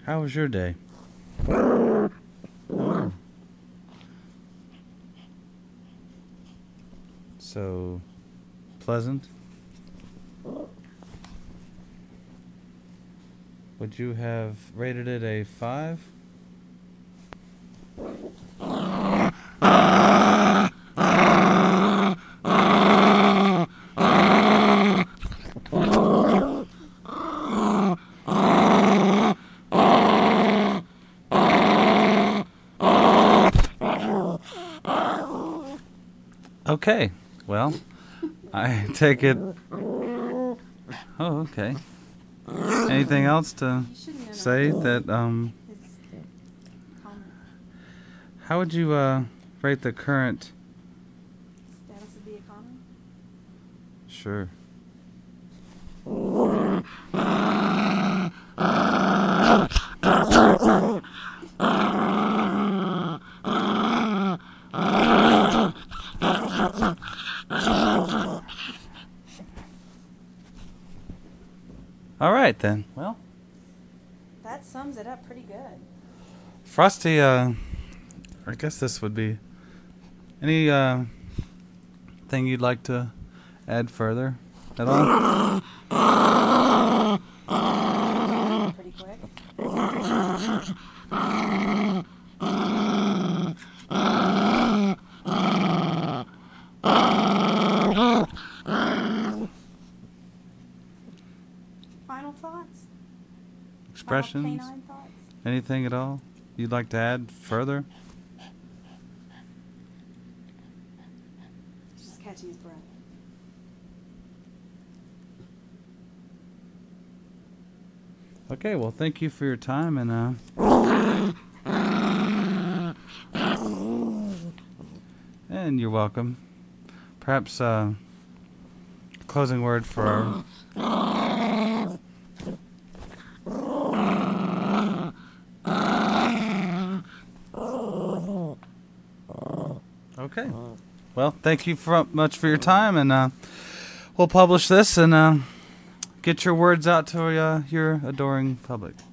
How was your day? Oh. So pleasant? Would you have rated it a 5? Okay, well, I take it. Oh, okay. Anything else to say that, how would you, rate the current? Status of the economy? Sure. All right, then. Well, That sums it up pretty good. Frosty, I guess this would be any thing you'd like to add further at all? Pretty quick. Final thoughts? Expressions? Final canine thoughts? Anything at all you'd like to add further? Just catching his breath. Okay, well, thank you for your time, and and you're welcome. Perhaps a closing word for our... Okay. Well, thank you much for your time, and we'll publish this and get your words out to your adoring public.